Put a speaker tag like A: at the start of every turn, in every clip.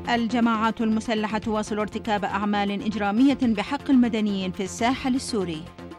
A: الجماعات المسلحة تواصل ارتكاب أعمال إجرامية بحق المدنيين في الساحل السوري.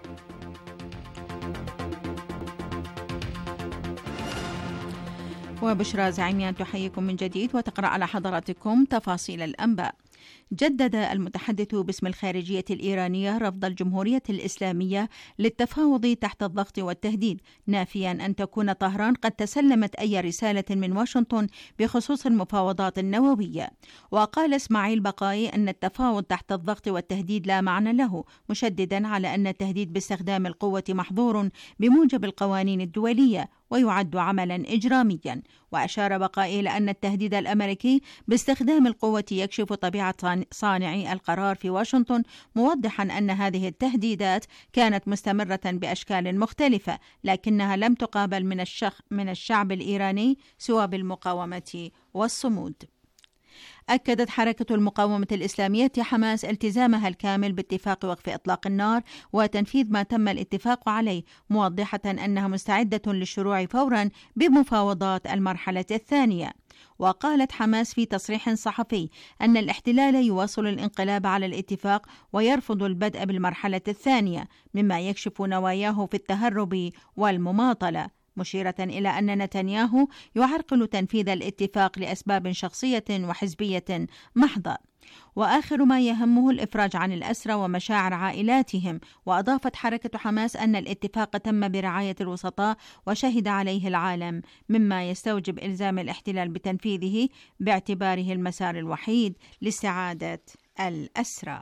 A: وبشرى زعيميان تحييكم من جديد وتقرأ على حضراتكم تفاصيل الأنباء. جدد المتحدث باسم الخارجية الإيرانية رفض الجمهورية الإسلامية للتفاوض تحت الضغط والتهديد، نافيا أن تكون طهران قد تسلمت أي رسالة من واشنطن بخصوص المفاوضات النووية. وقال إسماعيل بقاي أن التفاوض تحت الضغط والتهديد لا معنى له، مشددا على أن التهديد باستخدام القوة محظور بموجب القوانين الدولية ويعد عملا إجراميا. وأشار بقاي إلى أن التهديد الأمريكي باستخدام القوة يكشف طبيعة صانعي القرار في واشنطن، موضحا أن هذه التهديدات كانت مستمرة بأشكال مختلفة، لكنها لم تقابل من الشعب الإيراني سوى بالمقاومة والصمود. أكدت حركة المقاومة الإسلامية حماس التزامها الكامل باتفاق وقف إطلاق النار وتنفيذ ما تم الاتفاق عليه، موضحة أنها مستعدة للشروع فورا بمفاوضات المرحلة الثانية. وقالت حماس في تصريح صحفي أن الاحتلال يواصل الانقلاب على الاتفاق ويرفض البدء بالمرحلة الثانية، مما يكشف نواياه في التهرب والمماطلة، مشيرة إلى أن نتنياهو يعرقل تنفيذ الاتفاق لأسباب شخصية وحزبية محضة، وآخر ما يهمه الإفراج عن الأسرى ومشاعر عائلاتهم. وأضافت حركة حماس أن الاتفاق تم برعاية الوسطاء وشهد عليه العالم، مما يستوجب إلزام الاحتلال بتنفيذه باعتباره المسار الوحيد لاستعادة الأسرى.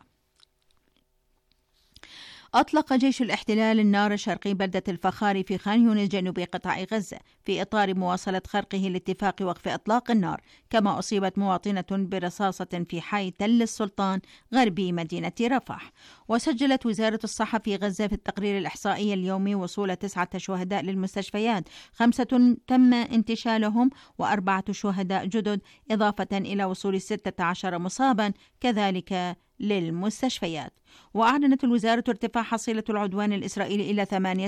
A: أطلق جيش الاحتلال النار شرقي بلدة الفخاري في خان يونس جنوب قطاع غزة في إطار مواصلة خرقه لاتفاق وقف إطلاق النار، كما أصيبت مواطنة برصاصة في حي تل السلطان غربي مدينة رفح. وسجلت وزارة الصحة في غزة في التقرير الإحصائي اليومي وصول 9 شهداء للمستشفيات، 5 تم انتشالهم و4 شهداء جدد، إضافة إلى وصول 16 مصابا كذلك للمستشفيات. وأعلنت الوزارة ارتفاع حصيلة العدوان الإسرائيلي إلى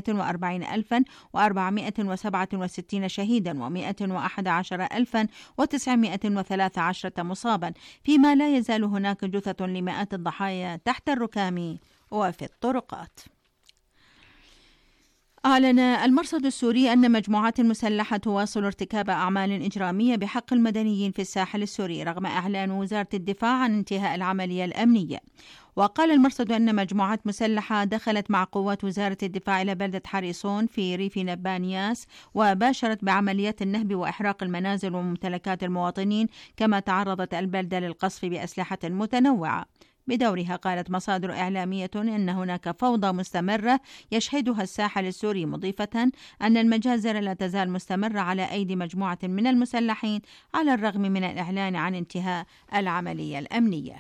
A: 48,467 شهيدا و111,913 مصابا، فيما لا يزال هناك جثث لمئات الضحايا تحت الركام وفي الطرقات. أعلن المرصد السوري أن مجموعات مسلحة تواصل ارتكاب أعمال إجرامية بحق المدنيين في الساحل السوري رغم إعلان وزارة الدفاع عن انتهاء العملية الأمنية. وقال المرصد أن مجموعات مسلحة دخلت مع قوات وزارة الدفاع إلى بلدة حريصون في ريف نبانياس وباشرت بعمليات النهب وإحراق المنازل وممتلكات المواطنين، كما تعرضت البلدة للقصف بأسلحة متنوعة. بدورها قالت مصادر إعلامية أن هناك فوضى مستمرة يشهدها الساحل السوري، مضيفة أن المجازر لا تزال مستمرة على أيدي مجموعة من المسلحين على الرغم من الإعلان عن انتهاء العملية الأمنية.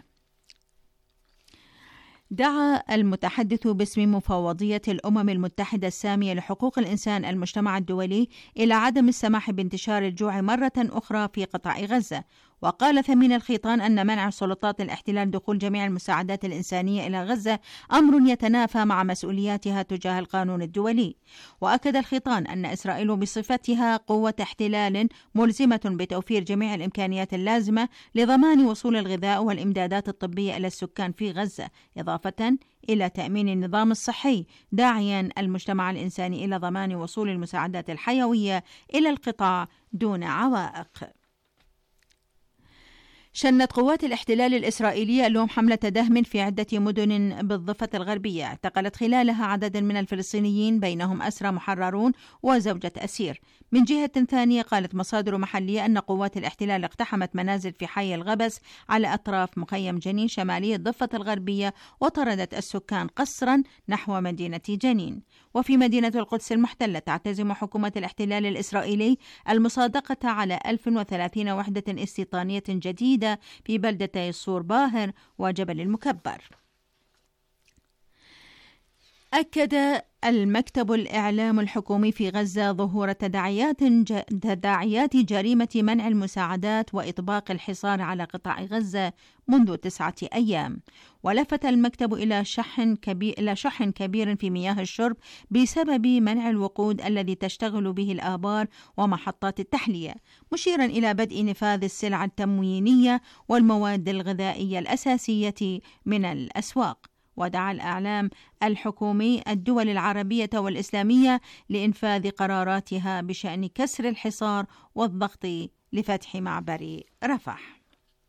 A: دعا المتحدث باسم مفوضية الأمم المتحدة السامية لحقوق الإنسان المجتمع الدولي إلى عدم السماح بانتشار الجوع مرة أخرى في قطاع غزة. وقال ثمين الخيطان أن منع سلطات الاحتلال دخول جميع المساعدات الإنسانية إلى غزة أمر يتنافى مع مسؤولياتها تجاه القانون الدولي. وأكد الخيطان أن إسرائيل بصفتها قوة احتلال ملزمة بتوفير جميع الإمكانيات اللازمة لضمان وصول الغذاء والإمدادات الطبية إلى السكان في غزة، إضافة إلى تأمين النظام الصحي، داعيا المجتمع الإنساني إلى ضمان وصول المساعدات الحيوية إلى القطاع دون عوائق. شنت قوات الاحتلال الإسرائيلية اليوم حملة دهم في عدة مدن بالضفة الغربية اعتقلت خلالها عدد من الفلسطينيين بينهم أسرى محررون وزوجة أسير. من جهة ثانية قالت مصادر محلية أن قوات الاحتلال اقتحمت منازل في حي الغبس على أطراف مخيم جنين شمالي الضفة الغربية وطردت السكان قسرا نحو مدينة جنين. وفي مدينة القدس المحتلة تعتزم حكومة الاحتلال الإسرائيلي المصادقة على 1030 وحدة استيطانية جديدة في بلدتي الصور باهر وجبل المكبر. أكد المكتب الإعلام الحكومي في غزة ظهور تداعيات جريمة منع المساعدات وإطباق الحصار على قطاع غزة منذ 9 أيام، ولفت المكتب إلى شح كبير في مياه الشرب بسبب منع الوقود الذي تشتغل به الآبار ومحطات التحلية، مشيرا إلى بدء نفاذ السلع التموينية والمواد الغذائية الأساسية من الأسواق. ودعا الإعلام الحكومي الدول العربية والإسلامية لإنفاذ قراراتها بشأن كسر الحصار والضغط لفتح معبر رفح.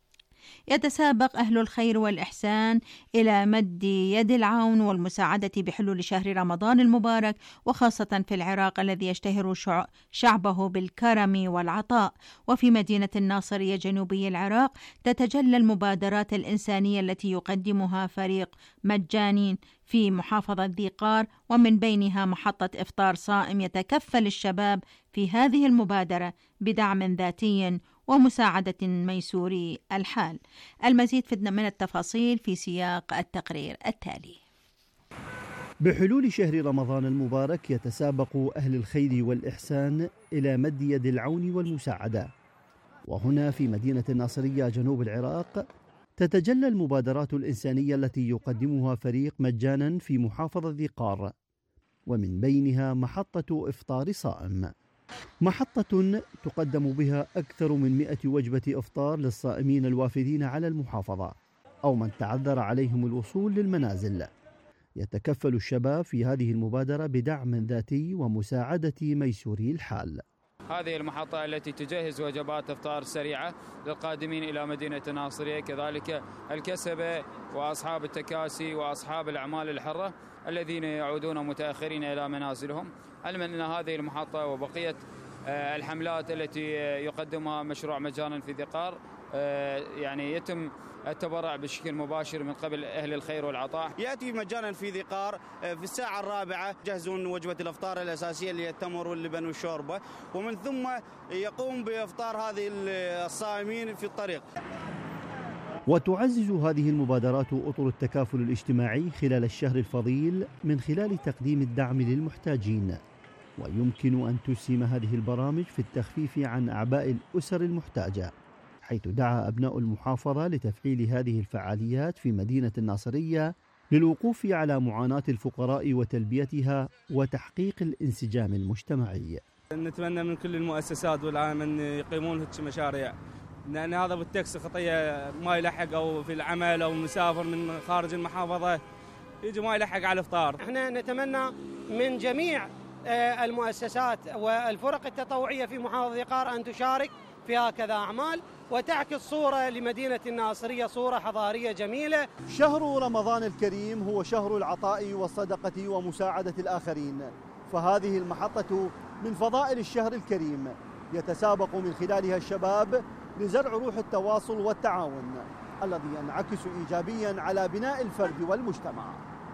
A: يتسابق أهل الخير والإحسان إلى مد يد العون والمساعدة بحلول شهر رمضان المبارك، وخاصة في العراق الذي يشتهر شعبه بالكرم والعطاء. وفي مدينة الناصرية جنوبي العراق تتجلى المبادرات الإنسانية التي يقدمها فريق مجاني في محافظة ذي قار، ومن بينها محطة إفطار صائم يتكفل الشباب في هذه المبادرة بدعم ذاتي ومساعدة ميسوري الحال. المزيد من التفاصيل في سياق التقرير التالي.
B: بحلول شهر رمضان المبارك يتسابق أهل الخير والإحسان إلى مد يد العون والمساعدة، وهنا في مدينة الناصرية جنوب العراق تتجلى المبادرات الإنسانية التي يقدمها فريق مجانا في محافظة ذي قار، ومن بينها محطة إفطار صائم، محطة تقدم بها أكثر من 100 وجبة إفطار للصائمين الوافدين على المحافظة أو من تعذر عليهم الوصول للمنازل. يتكفل الشباب في هذه المبادرة بدعم ذاتي ومساعدة ميسوري الحال.
C: هذه المحطة التي تجهز وجبات إفطار سريعة للقادمين إلى مدينة الناصرية، كذلك الكسبة وأصحاب التكاسي وأصحاب الأعمال الحرة الذين يعودون متأخرين إلى منازلهم، علما أن هذه المحطة وبقية الحملات التي يقدمها مشروع مجانا في ذي قار يعني يتم التبرع بشكل مباشر من قبل أهل الخير والعطاء.
D: يأتي مجانا في ذي قار في الساعة 4 يجهزون وجبة الإفطار الأساسية اللي هي التمر واللبن والشوربة، ومن ثم يقوم بإفطار هذه الصائمين في الطريق.
B: وتعزز هذه المبادرات أطر التكافل الاجتماعي خلال الشهر الفضيل من خلال تقديم الدعم للمحتاجين، ويمكن أن تسهم هذه البرامج في التخفيف عن أعباء الأسر المحتاجة، حيث دعا أبناء المحافظة لتفعيل هذه الفعاليات في مدينة الناصرية للوقوف على معاناة الفقراء وتلبيتها وتحقيق الانسجام المجتمعي.
E: نتمنى من كل المؤسسات والعالم أن يقيمون هيك مشاريع، لأن هذا بالتاكسي خطية ما يلحق، أو في العمل أو مسافر من خارج المحافظة يجي ما يلحق على الإفطار.
F: احنا نتمنى من جميع المؤسسات والفرق التطوعية في محافظة ذي قار أن تشارك في هكذا أعمال وتعكس صورة لمدينة الناصرية، صورة حضارية جميلة.
B: شهر رمضان الكريم هو شهر العطاء والصدقة ومساعدة الآخرين، فهذه المحطة من فضائل الشهر الكريم يتسابق من خلالها الشباب لزرع روح التواصل والتعاون الذي ينعكس إيجابيا على بناء الفرد والمجتمع.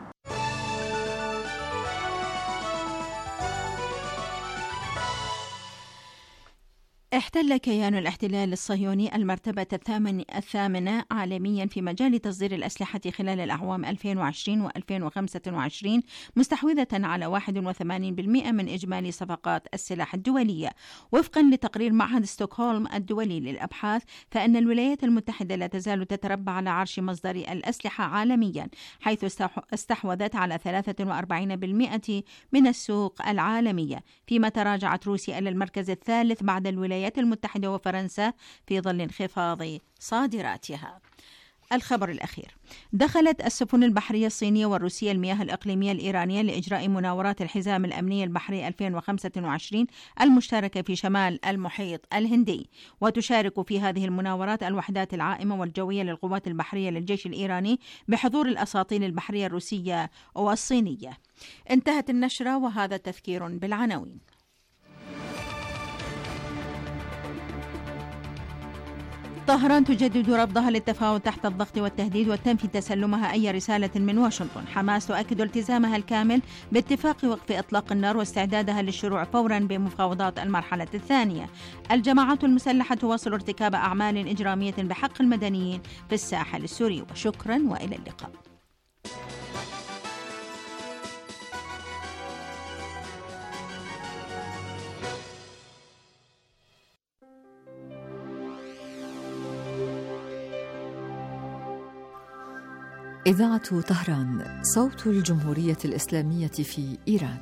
A: احتل كيان الاحتلال الصهيوني المرتبة الثامنة عالميا في مجال تصدير الأسلحة خلال الأعوام 2020 و2025، مستحوذة على 81% من إجمالي صفقات السلاح الدولية. وفقا لتقرير معهد ستوكهولم الدولي للأبحاث، فإن الولايات المتحدة لا تزال تتربع على عرش مصدر الأسلحة عالميا، حيث استحوذت على 43% من السوق العالمية، فيما تراجعت روسيا إلى المركز الثالث بعد الولايات المتحدة وفرنسا في ظل انخفاض صادراتها. الخبر الأخير: دخلت السفن البحرية الصينية والروسية المياه الإقليمية الإيرانية لإجراء مناورات الحزام الأمني البحري 2025 المشتركة في شمال المحيط الهندي، وتشارك في هذه المناورات الوحدات العائمة والجوية للقوات البحرية للجيش الإيراني بحضور الأساطيل البحرية الروسية والصينية. انتهت النشرة، وهذا تذكير بالعناوين. طهران تجدد رفضها للتفاوض تحت الضغط والتهديد وتنفي تسلمها أي رسالة من واشنطن. حماس تؤكد التزامها الكامل باتفاق وقف إطلاق النار واستعدادها للشروع فورا بمفاوضات المرحلة الثانية. الجماعات المسلحة تواصل ارتكاب أعمال إجرامية بحق المدنيين في الساحل السوري. وشكرا وإلى اللقاء.
G: إذاعة طهران، صوت الجمهورية الإسلامية في إيران.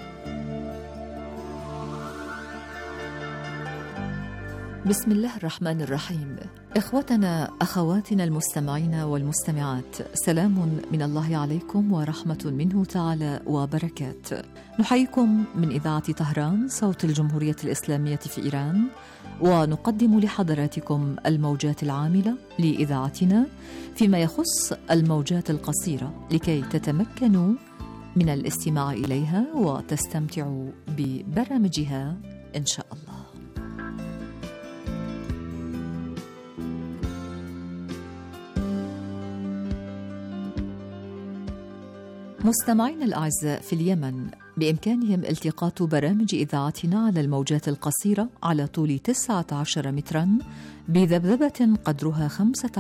G: بسم الله الرحمن الرحيم. إخوتنا أخواتنا المستمعين والمستمعات، سلام من الله عليكم ورحمة منه تعالى وبركات. نحييكم من إذاعة طهران، صوت الجمهورية الإسلامية في إيران، ونقدم لحضراتكم الموجات العاملة لإذاعتنا فيما يخص الموجات القصيرة، لكي تتمكنوا من الاستماع إليها وتستمتعوا ببرامجها إن شاء الله. مستمعينا الأعزاء، في اليمن بإمكانهم التقاط برامج إذاعتنا على الموجات القصيرة على طول 19 متراً بذبذبة قدرها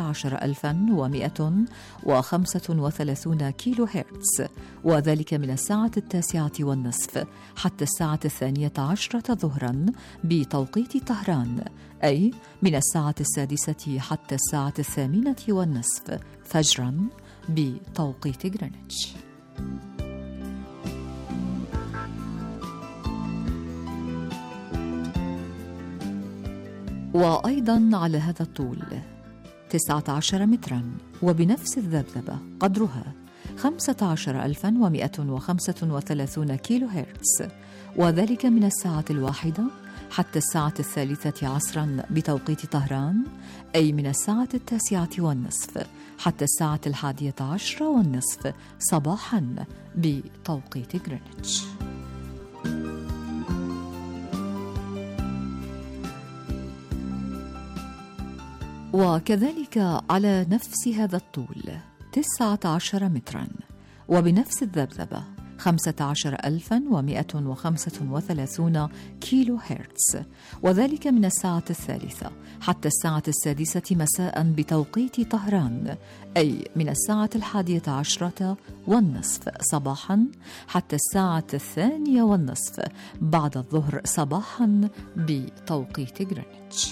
G: 15135 كيلو هرتز، وذلك من الساعة 9:30 حتى الساعة 12 ظهراً بتوقيت طهران، أي من الساعة 6 حتى الساعة 8:30 فجراً بتوقيت غرينتش. وأيضاً على هذا الطول 19 متراً وبنفس الذبذبة قدرها 15135 كيلو هرتز، وذلك من الساعة 1 حتى الساعة 3 عصراً بتوقيت طهران، أي من الساعة 9:30 حتى الساعة 11:30 صباحاً بتوقيت غرينتش. وكذلك على نفس هذا الطول 19 متراً وبنفس الذبذبة 15135 كيلو هرتز، وذلك من الساعة 3 حتى الساعة 6 مساء بتوقيت طهران، أي من الساعة 11:30 صباحا حتى الساعة 2:30 بعد الظهر صباحا بتوقيت غرينتش.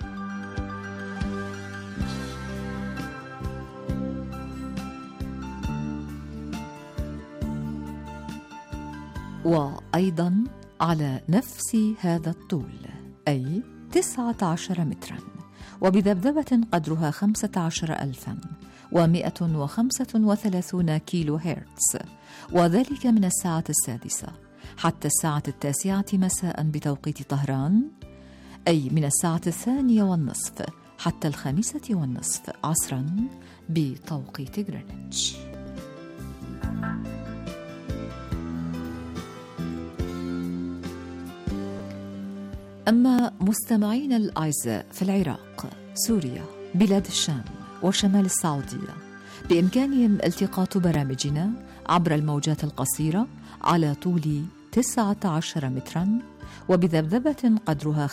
G: وأيضا على نفس هذا الطول، أي 19 متراً وبذبذبة قدرها 15135 كيلو هرتز، وذلك من الساعة 6 حتى الساعة 9 مساء بتوقيت طهران، أي من الساعة 2:30 حتى 5:30 عصراً بتوقيت غرينتش. أما مستمعين الأعزاء في العراق، سوريا، بلاد الشام وشمال السعودية، بإمكانهم التقاط برامجنا عبر الموجات القصيرة على طول 19 متراً وبذبذبة قدرها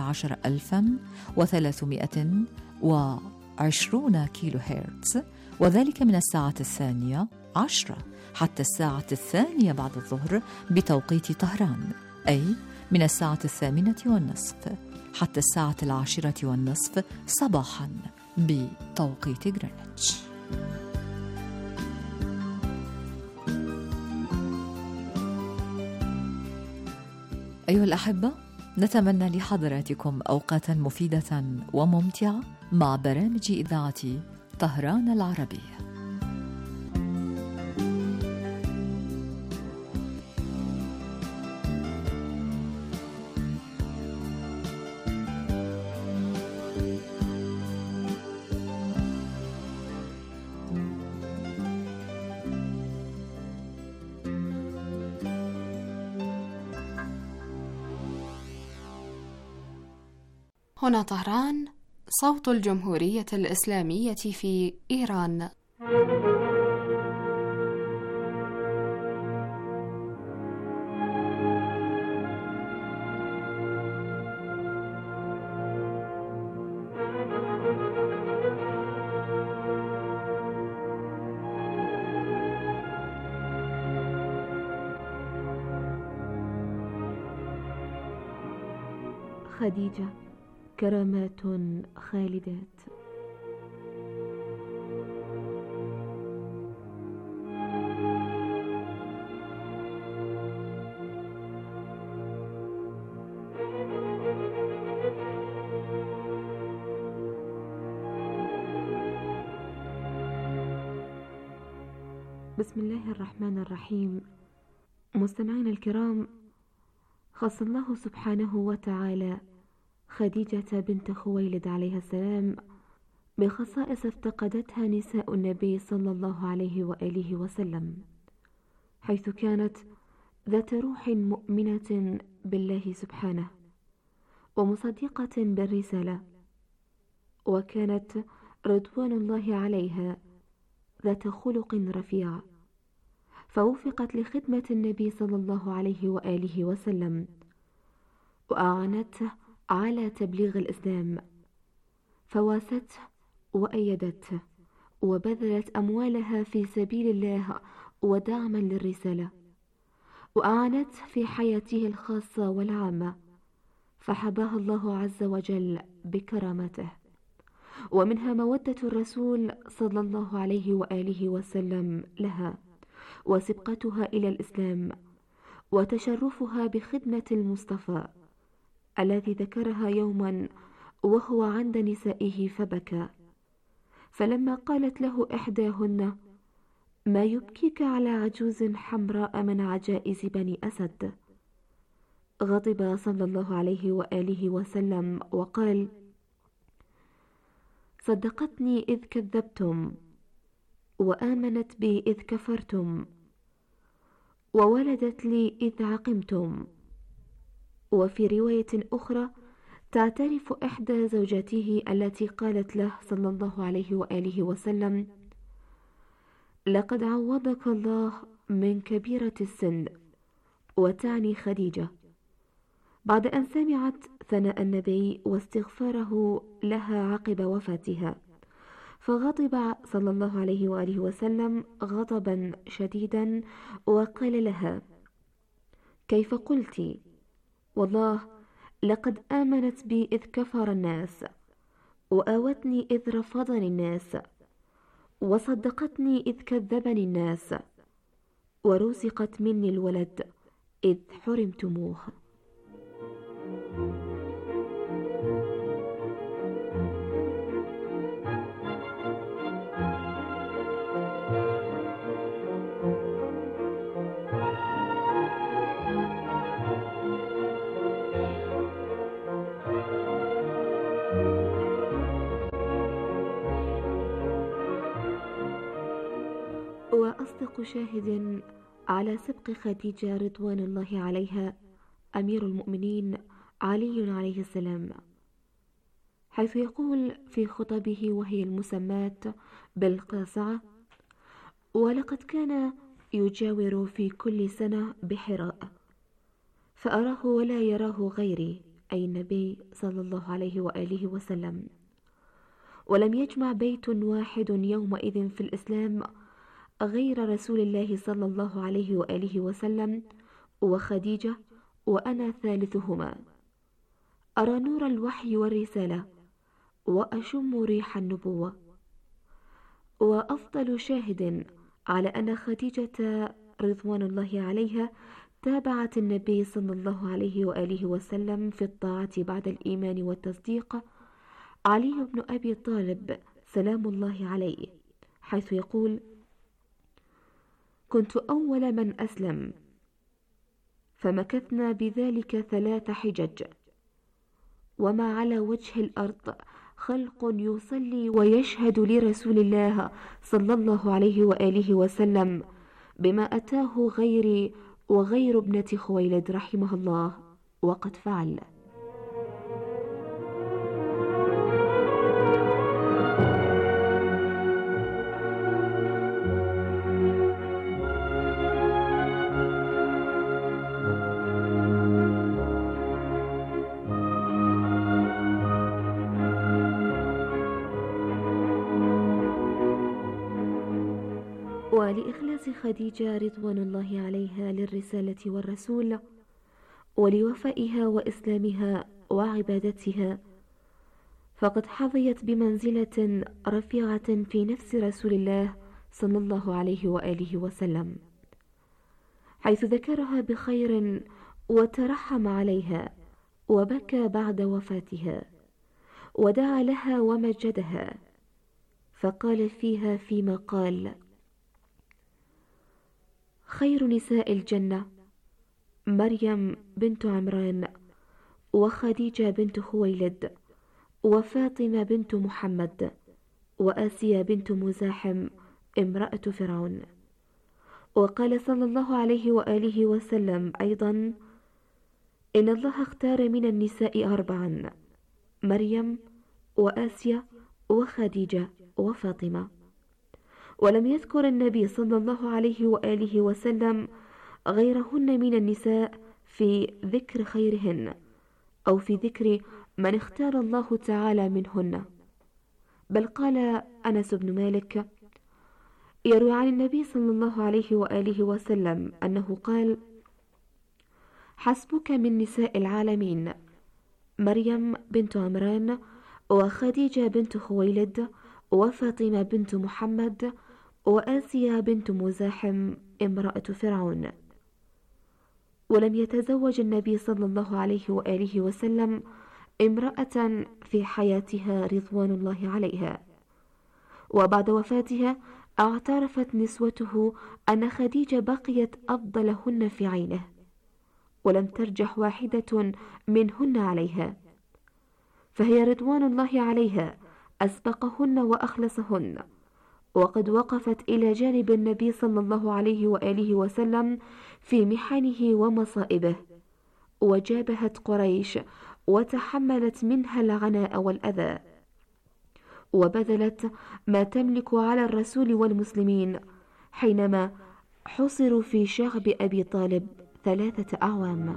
G: 15320 كيلو هرتز، وذلك من الساعة 12:10 حتى الساعة 2 بعد الظهر بتوقيت طهران، أي من الساعة 8:30 حتى الساعة 10:30 صباحاً بتوقيت غرينتش. أيها الأحبة، نتمنى لحضراتكم أوقاتاً مفيدة وممتعة مع برامج إذاعة طهران العربية.
H: هنا طهران، صوت الجمهورية الإسلامية في إيران.
I: خديجة، كرامات خالدات. بسم الله الرحمن الرحيم. مستمعينا الكرام، خص الله سبحانه وتعالى خديجة بنت خويلد عليها السلام بخصائص افتقدتها نساء النبي صلى الله عليه وآله وسلم، حيث كانت ذات روح مؤمنة بالله سبحانه ومصدقة بالرسالة، وكانت رضوان الله عليها ذات خلق رفيع، فوفقت لخدمة النبي صلى الله عليه وآله وسلم، وأعانته على تبليغ الإسلام، فواسته وأيدته وبذلت أموالها في سبيل الله ودعما للرسالة، وأعانته في حياته الخاصة والعامة، فحباها الله عز وجل بكرامته، ومنها مودة الرسول صلى الله عليه وآله وسلم لها، وسبقتها إلى الإسلام، وتشرفها بخدمة المصطفى الذي ذكرها يوما وهو عند نسائه فبكى، فلما قالت له إحداهن: ما يبكيك على عجوز حمراء من عجائز بني أسد؟ غضب صلى الله عليه وآله وسلم وقال: صدقتني إذ كذبتم، وآمنت بي إذ كفرتم، وولدت لي إذ عقمتم. وفي رواية أخرى تعترف إحدى زوجاته التي قالت له صلى الله عليه وآله وسلم: لقد عوضك الله من كبيرة السن، وتعني خديجة، بعد أن سمعت ثناء النبي واستغفاره لها عقب وفاتها، فغضب صلى الله عليه وآله وسلم غضبا شديدا وقال لها: كيف قلت؟ والله لقد آمنت بي إذ كفر الناس، وآوتني إذ رفضني الناس، وصدقتني إذ كذبني الناس، ورزقت مني الولد إذ حرمتموه. وأصدق شاهد على سبق خديجة رضوان الله عليها أمير المؤمنين علي عليه السلام، حيث يقول في خطبه وهي المسماة بالقاصعة: ولقد كان يجاور في كل سنة بحراء، فأراه ولا يراه غيري، أي النبي صلى الله عليه وآله وسلم، ولم يجمع بيت واحد يومئذ في الإسلام غير رسول الله صلى الله عليه وآله وسلم وخديجة، وأنا ثالثهما، أرى نور الوحي والرسالة، وأشم ريح النبوة. وأفضل شاهد على أن خديجة رضوان الله عليها تابعت النبي صلى الله عليه وآله وسلم في الطاعة بعد الإيمان والتصديق علي بن أبي طالب سلام الله عليه، حيث يقول: كنت أول من أسلم، فمكثنا بذلك 3 حجج، وما على وجه الأرض خلق يصلي ويشهد لرسول الله صلى الله عليه وآله وسلم بما أتاه غيري وغير ابنة خويلد رحمه الله، وقد فعل. ولإخلاص خديجة رضوان الله عليها للرسالة والرسول، ولوفائها وإسلامها وعبادتها، فقد حظيت بمنزلة رفيعة في نفس رسول الله صلى الله عليه وآله وسلم، حيث ذكرها بخير وترحم عليها، وبكى بعد وفاتها، ودعا لها ومجدها، فقال فيها فيما قال: خير نساء الجنة مريم بنت عمران، وخديجة بنت خويلد، وفاطمة بنت محمد، وآسيا بنت مزاحم امرأة فرعون. وقال صلى الله عليه وآله وسلم أيضا: إن الله اختار من النساء 4: مريم وآسيا وخديجة وفاطمة. ولم يذكر النبي صلى الله عليه وآله وسلم غيرهن من النساء في ذكر خيرهن أو في ذكر من اختار الله تعالى منهن، بل قال أنس بن مالك يروي عن النبي صلى الله عليه وآله وسلم أنه قال: حسبك من نساء العالمين مريم بنت عمران، وخديجة بنت خويلد، وفاطمة بنت محمد، وآسيا بنت مزاحم امرأة فرعون. ولم يتزوج النبي صلى الله عليه وآله وسلم امرأة في حياتها رضوان الله عليها، وبعد وفاتها اعترفت نسوته أن خديجة بقيت أفضلهن في عينه، ولم ترجح واحدة منهن عليها، فهي رضوان الله عليها أسبقهن وأخلصهن، وقد وقفت إلى جانب النبي صلى الله عليه وآله وسلم في محنه ومصائبه، وجابهت قريش وتحملت منها العناء والأذى، وبذلت ما تملك على الرسول والمسلمين حينما حصروا في شعب أبي طالب 3 أعوام.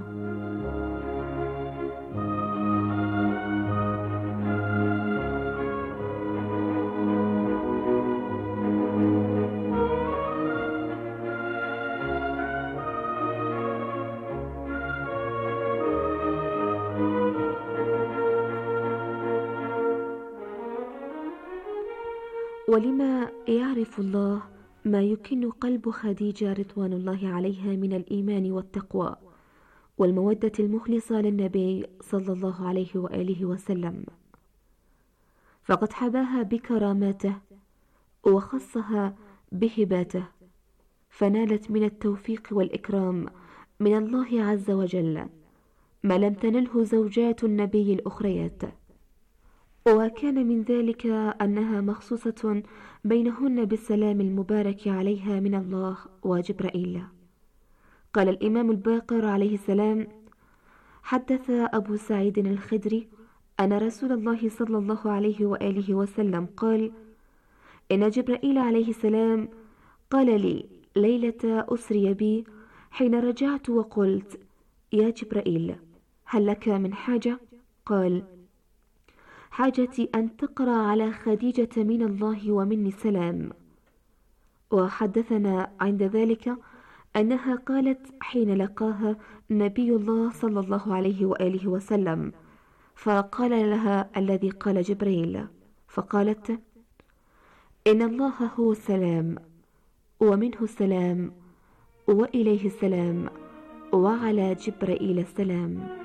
I: ولما يعرف الله ما يكن قلب خديجة رضوان الله عليها من الإيمان والتقوى والمودة المخلصة للنبي صلى الله عليه وآله وسلم، فقد حباها بكراماته وخصها بهباته، فنالت من التوفيق والإكرام من الله عز وجل ما لم تنله زوجات النبي الأخريات. وكان من ذلك أنها مخصوصة بينهن بالسلام المبارك عليها من الله وجبرائيل. قال الإمام الباقر عليه السلام: حدث أبو سعيد الخدري أن رسول الله صلى الله عليه وآله وسلم قال: إن جبرائيل عليه السلام قال لي ليلة أسري بي حين رجعت وقلت: يا جبرائيل، هل لك من حاجة؟ قال: حاجتي أن تقرأ على خديجة من الله ومني السلام. وحدثنا عند ذلك أنها قالت حين لقاها نبي الله صلى الله عليه وآله وسلم فقال لها الذي قال جبريل، فقالت: إن الله هو السلام ومنه السلام وإليه السلام وعلى جبرائيل السلام.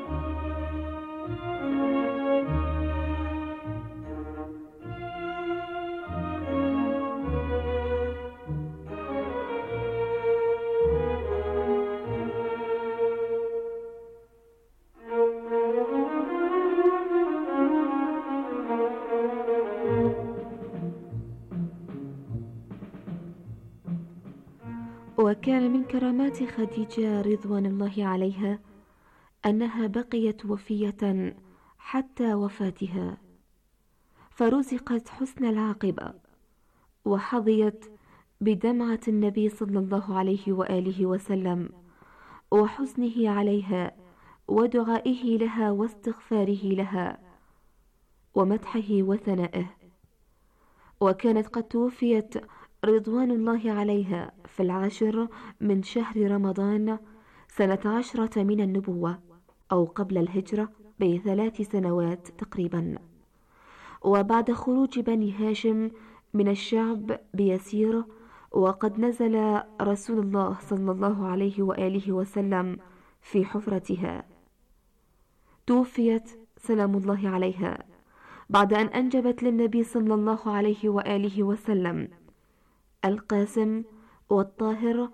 I: وكان من كرامات خديجة رضوان الله عليها أنها بقيت وفية حتى وفاتها، فرزقت حسن العاقبة، وحظيت بدمعة النبي صلى الله عليه وآله وسلم وحزنه عليها ودعائه لها واستغفاره لها ومدحه وثنائه. وكانت قد توفيت رضوان الله عليها في 10 من شهر رمضان سنة 10 من النبوة، أو قبل الهجرة ب3 سنوات تقريبا، وبعد خروج بني هاشم من الشعب بيسير، وقد نزل رسول الله صلى الله عليه وآله وسلم في حفرتها. توفيت سلام الله عليها بعد أن أنجبت للنبي صلى الله عليه وآله وسلم القاسم والطاهر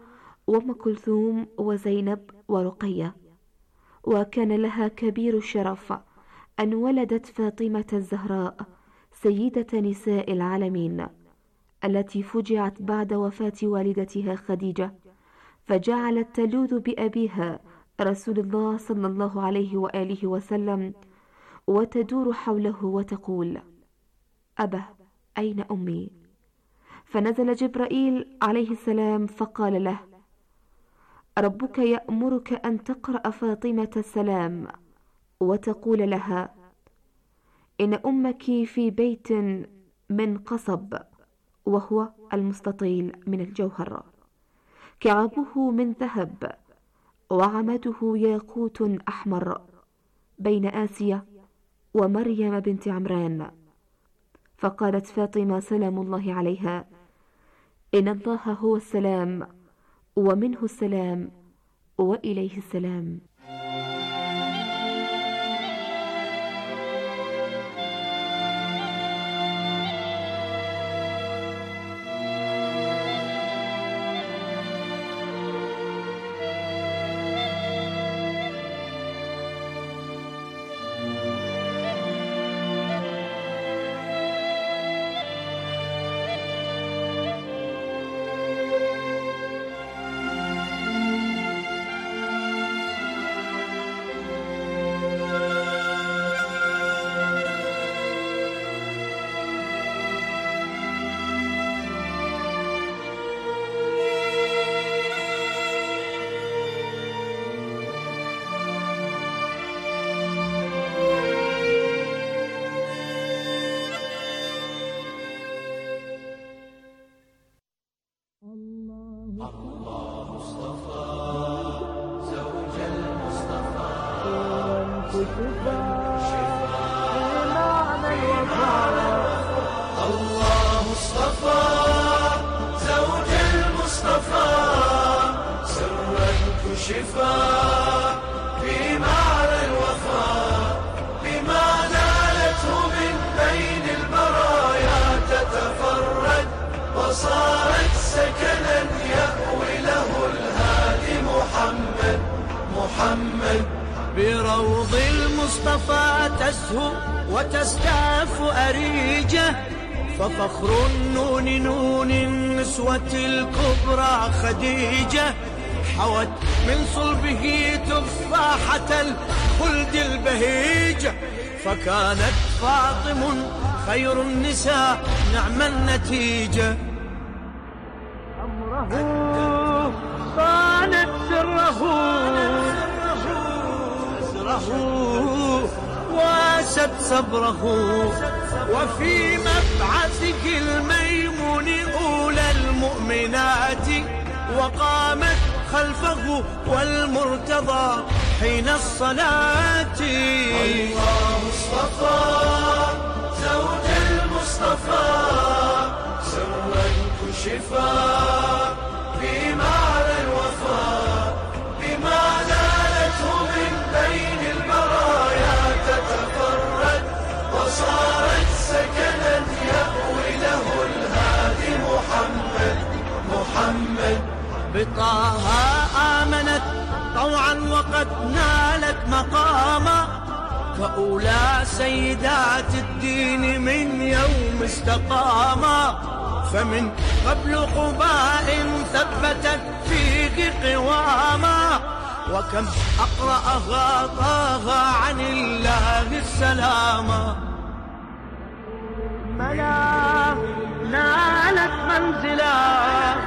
I: وأم كلثوم وزينب ورقية. وكان لها كبير الشرف أن ولدت فاطمة الزهراء سيدة نساء العالمين، التي فجعت بعد وفاة والدتها خديجة، فجعلت تلوذ بأبيها رسول الله صلى الله عليه وآله وسلم، وتدور حوله وتقول: أبا، أين أمي؟ فنزل جبرائيل عليه السلام فقال له: ربك يأمرك أن تقرأ فاطمة السلام وتقول لها: إن أمك في بيت من قصب، وهو المستطيل من الجوهر، كعبه من ذهب، وعمده ياقوت أحمر، بين آسيا ومريم بنت عمران. فقالت فاطمة سلام الله عليها: إن الله هو السلام، ومنه السلام، وإليه السلام.
J: بروض المصطفى تسهو وتستعف أريجه، ففخر النون نون النسوة الكبرى خديجة، حوت من صلبه تفاحة الخلد البهيجة، فكانت فاطم خير النساء نعم النتيجة. أمره صانت سره واسد صبره، وفي مبعثه الميمون أولى المؤمنات، وقامت خلفه والمرتضى حين الصلاة. الله مصطفى زوج المصطفى، سرا كشفا في معنى الوفاء، بما نالته من بين البرايا تتفرد، وصارت سكنا يأوي له الهادي محمد. بطه آمنت طوعا وقد نالت مقاما، كأولى سيدات الدين من يوم استقاما، فمن قبل قباء ثبتت فيه قواما، وكم أقرأها طه عن الله السلاما. ملا نالت منزلا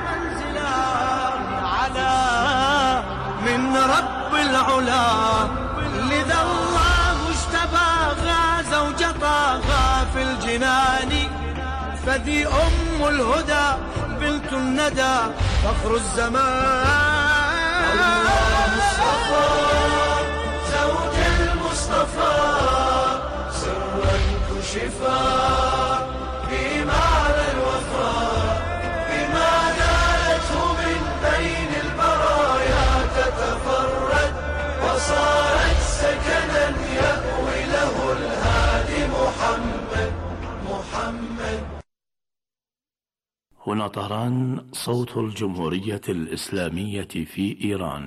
J: على من رب العلا، لذا الله اشتباها زوجتها في الجنان، فذي أم الهدى بنت الندى فخر الزمان. الله مصطفى زوج المصطفى، سرا كشفا في معنى الوفاء، بما نالته من بين البرايا تتفرد، وصارت سكنا يأوي له الهادي محمد.
K: هنا طهران، صوت الجمهورية الإسلامية في إيران.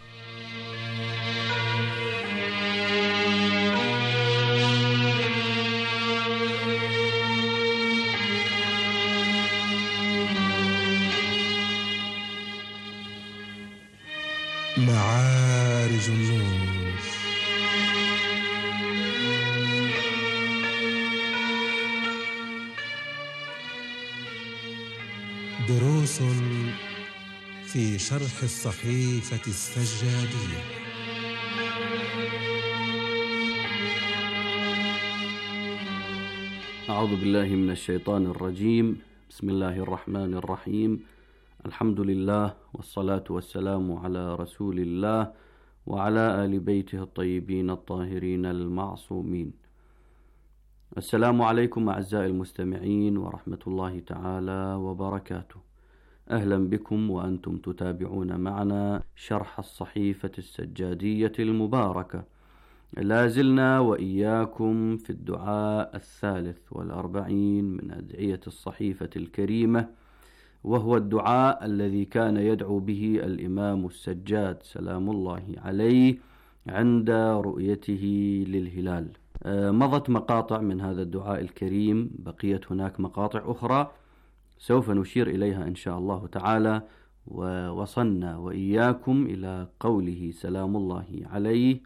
L: معارج النور. دروس في شرح الصحيفة السجادية.
M: أعوذ بالله من الشيطان الرجيم. بسم الله الرحمن الرحيم. الحمد لله والصلاة والسلام على رسول الله وعلى آل بيته الطيبين الطاهرين المعصومين. السلام عليكم أعزائي المستمعين ورحمة الله تعالى وبركاته. أهلا بكم وأنتم تتابعون معنا شرح الصحيفة السجادية المباركة. لازلنا وإياكم في الدعاء 43 من أدعية الصحيفة الكريمة، وهو الدعاء الذي كان يدعو به الإمام السجاد سلام الله عليه عند رؤيته للهلال. مضت مقاطع من هذا الدعاء الكريم، بقيت هناك مقاطع أخرى سوف نشير إليها إن شاء الله تعالى. ووصلنا وإياكم إلى قوله سلام الله عليه: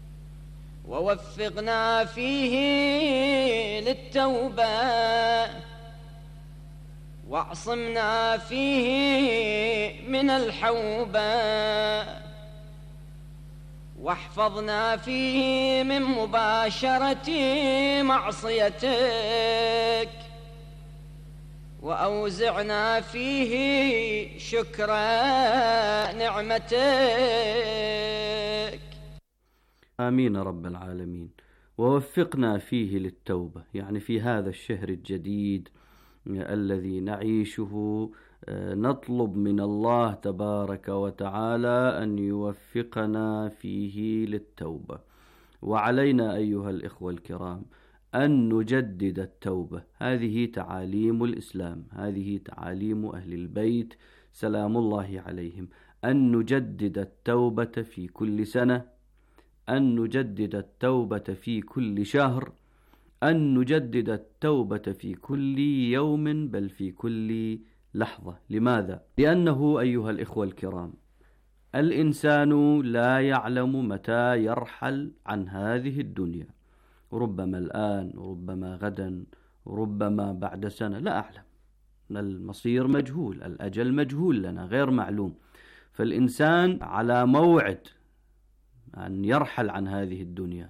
N: ووفقنا فيه للتوبة واعصمنا فيه من الحوبة واحفظنا فيه من مباشرة معصيتك وأوزعنا فيه شكر نعمتك.
M: آمين رب العالمين. ووفقنا فيه للتوبة، يعني في هذا الشهر الجديد الذي نعيشه نطلب من الله تبارك وتعالى أن يوفقنا فيه للتوبة. وعلينا أيها الإخوة الكرام أن نجدد التوبة. هذه تعاليم الإسلام، هذه تعاليم أهل البيت سلام الله عليهم، أن نجدد التوبة في كل سنة، أن نجدد التوبة في كل شهر، أن نجدد التوبة في كل يوم، بل في كل لحظة. لماذا؟ لأنه أيها الإخوة الكرام الإنسان لا يعلم متى يرحل عن هذه الدنيا، ربما الآن، ربما غدا، ربما بعد سنة، لا أعلم. المصير مجهول، الأجل مجهول لنا غير معلوم. فالإنسان على موعد أن يرحل عن هذه الدنيا،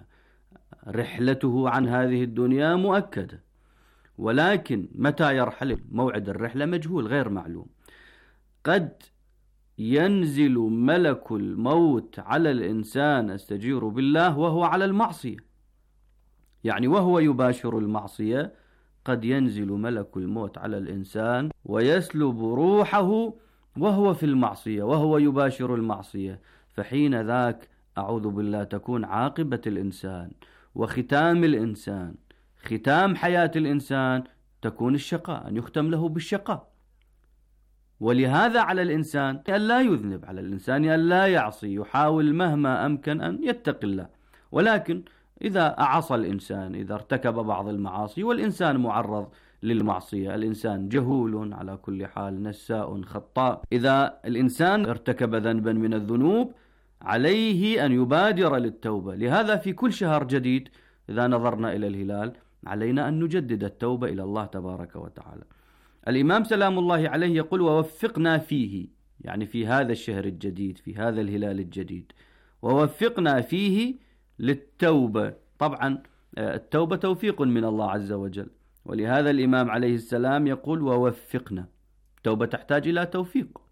M: رحلته عن هذه الدنيا مؤكدة، ولكن متى يرحل موعد الرحلة مجهول غير معلوم. قد ينزل ملك الموت على الإنسان، استجير بالله، وهو على المعصية، يعني وهو يباشر المعصية قد ينزل ملك الموت على الإنسان ويسلب روحه وهو في المعصية وهو يباشر المعصية. فحين ذاك أعوذ بالله تكون عاقبة الإنسان وختام الإنسان، ختام حياة الإنسان تكون الشقاء، أن يختم له بالشقاء. ولهذا على الإنسان أن لا يذنب، على الإنسان أن لا يعصي، يحاول مهما أمكن أن يتقي الله. ولكن إذا أعصى الإنسان، إذا ارتكب بعض المعاصي، والإنسان معرض للمعصية، الإنسان جهول على كل حال، نساء خطاء، إذا الإنسان ارتكب ذنبا من الذنوب عليه أن يبادر للتوبة. لهذا في كل شهر جديد إذا نظرنا إلى الهلال علينا أن نجدد التوبة إلى الله تبارك وتعالى. الإمام سلام الله عليه يقول: ووفقنا فيه، يعني في هذا الشهر الجديد، في هذا الهلال الجديد، ووفقنا فيه للتوبة. طبعا التوبة توفيق من الله عز وجل، ولهذا الإمام عليه السلام يقول: ووفقنا. التوبة تحتاج إلى توفيق،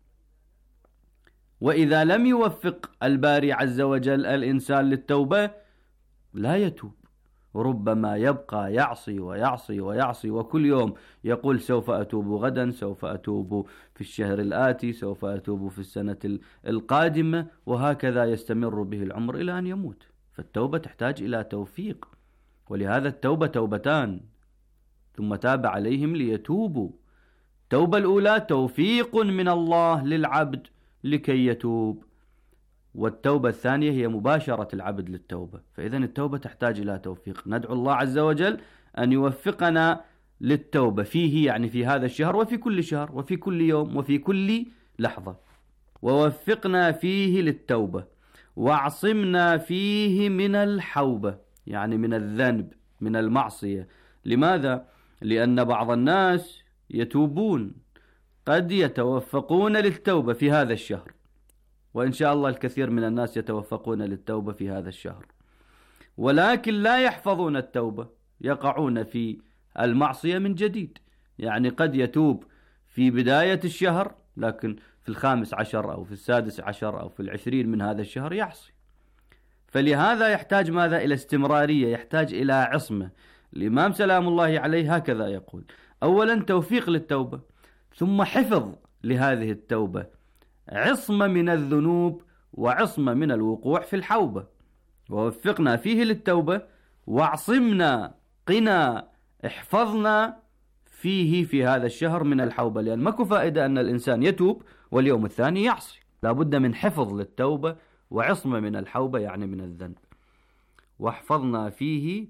M: وإذا لم يوفق الباري عز وجل الإنسان للتوبة لا يتوب، ربما يبقى يعصي ويعصي ويعصي، وكل يوم يقول سوف أتوب غدا، سوف أتوب في الشهر الآتي، سوف أتوب في السنة القادمة، وهكذا يستمر به العمر إلى أن يموت. فالتوبة تحتاج إلى توفيق، ولهذا التوبة توبتان، ثم تاب عليهم ليتوبوا. التوبة الأولى توفيق من الله للعبد لكي يتوب، والتوبة الثانية هي مباشرة العبد للتوبة. فإذا التوبة تحتاج إلى توفيق، ندعو الله عز وجل أن يوفقنا للتوبة فيه، يعني في هذا الشهر وفي كل شهر وفي كل يوم وفي كل لحظة. ووفقنا فيه للتوبة واعصمنا فيه من الحوبة، يعني من الذنب من المعصية. لماذا؟ لأن بعض الناس يتوبون، قد يتوفقون للتوبة في هذا الشهر، وإن شاء الله الكثير من الناس يتوفقون للتوبة في هذا الشهر، ولكن لا يحفظون التوبة، يقعون في المعصية من جديد. يعني قد يتوب في بداية الشهر، لكن في 15 أو في 16 أو في 20 من هذا الشهر يعصي. فلهذا يحتاج ماذا؟ إلى استمرارية، يحتاج إلى عصمة. الإمام سلام الله عليه هكذا يقول: أولا توفيق للتوبة، ثم حفظ لهذه التوبة، عصمة من الذنوب وعصمة من الوقوع في الحوبة. ووفقنا فيه للتوبة واعصمنا، قنا، احفظنا فيه في هذا الشهر من الحوبة، لأن ماكو فائدة أن الإنسان يتوب واليوم الثاني يعصي، لابد من حفظ للتوبة وعصمة من الحوبة، يعني من الذنب. واحفظنا فيه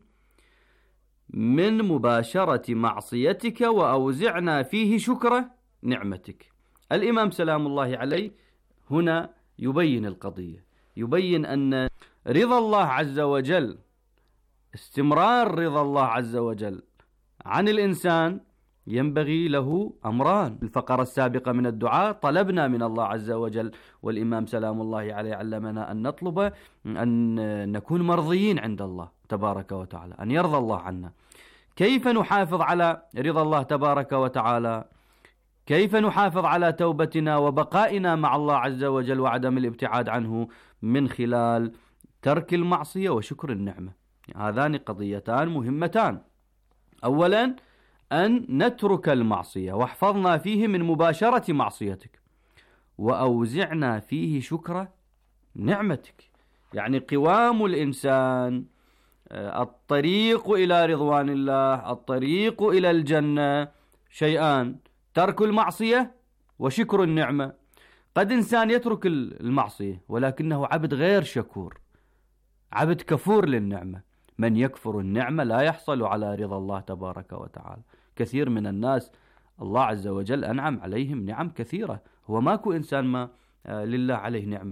M: من مباشرة معصيتك وأوزعنا فيه شكر نعمتك. الإمام سلام الله عليه هنا يبين القضية، يبين أن رضا الله عز وجل، استمرار رضا الله عز وجل عن الإنسان ينبغي له أمران. الفقرة السابقة من الدعاء طلبنا من الله عز وجل، والإمام سلام الله عليه علمنا أن نطلب أن نكون مرضيين عند الله تبارك وتعالى، أن يرضى الله عنا. كيف نحافظ على رضا الله تبارك وتعالى؟ كيف نحافظ على توبتنا وبقائنا مع الله عز وجل وعدم الابتعاد عنه؟ من خلال ترك المعصية وشكر النعمة. هذان قضيتان مهمتان. أولا أن نترك المعصية، واحفظنا فيه من مباشرة معصيتك، وأوزعنا فيه شكر نعمتك. يعني قوام الإنسان، الطريق إلى رضوان الله، الطريق إلى الجنة شيئان: ترك المعصية وشكر النعمة. قد إنسان يترك المعصية ولكنه عبد غير شكور، عبد كفور للنعمة. من يكفر النعمة لا يحصل على رضا الله تبارك وتعالى. كثير من الناس الله عز وجل أنعم عليهم نعم كثيرة، هو ماكو إنسان ما لله عليه نعمة،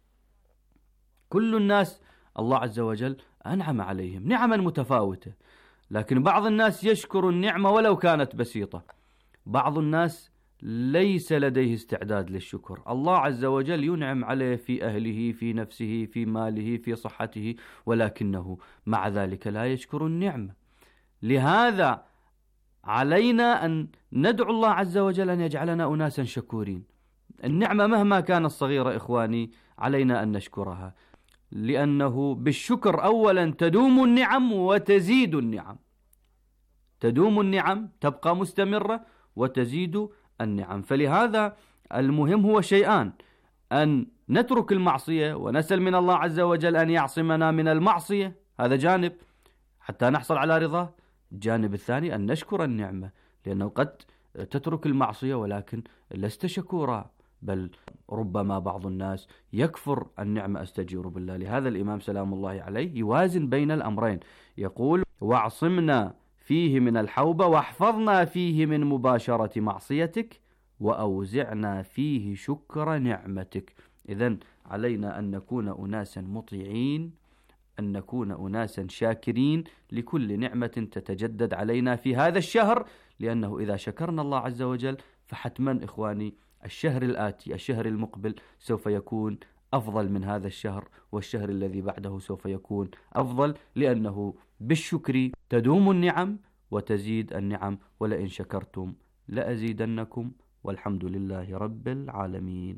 M: كل الناس الله عز وجل أنعم عليهم نعما متفاوتة، لكن بعض الناس يشكر النعمة ولو كانت بسيطة، بعض الناس ليس لديه استعداد للشكر. الله عز وجل ينعم عليه في أهله، في نفسه، في ماله، في صحته، ولكنه مع ذلك لا يشكر النعمة. لهذا علينا أن ندعو الله عز وجل أن يجعلنا أناسا شكورين. النعمة مهما كانت صغيرة إخواني علينا أن نشكرها، لأنه بالشكر أولا تدوم النعم وتزيد النعم، تدوم النعم تبقى مستمرة وتزيد النعم. فلهذا المهم هو شيئان: أن نترك المعصية ونسأل من الله عز وجل أن يعصمنا من المعصية، هذا جانب حتى نحصل على رضاه. الجانب الثاني أن نشكر النعمة، لأنه قد تترك المعصية ولكن لست شكورا، بل ربما بعض الناس يكفر النعمة، أستجير بالله. لهذا الإمام سلام الله عليه يوازن بين الأمرين، يقول: واعصمنا فيه من الحوبة واحفظنا فيه من مباشرة معصيتك وأوزعنا فيه شكر نعمتك. إذن علينا أن نكون أناسا مطيعين، أن نكون أناسا شاكرين لكل نعمة تتجدد علينا في هذا الشهر، لأنه إذا شكرنا الله عز وجل فحتما إخواني الشهر الآتي، الشهر المقبل، سوف يكون أفضل من هذا الشهر، والشهر الذي بعده سوف يكون أفضل، لأنه بالشكر تدوم النعم وتزيد النعم، ولئن شكرتم لأزيدنكم، والحمد لله رب العالمين.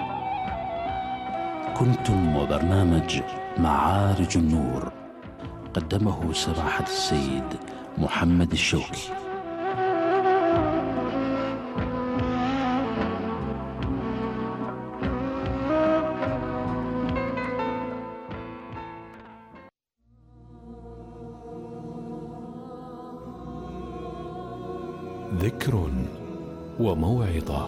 K: كنتم وبرنامج معارج النور قدمه سماحة السيد محمد الشوكي.
O: ذكر وموعظة.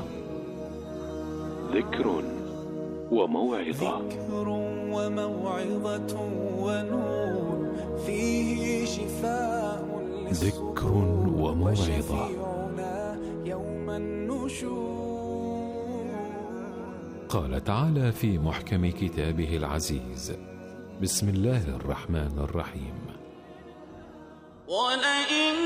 O: ذكر وموعظة.
P: ذكر وموعظة ونور فيه شفاء.
O: ذكر وموعظة.
P: يوم النشور.
O: قال تعالى في محكم كتابه العزيز: بسم الله الرحمن الرحيم:
J: ولئن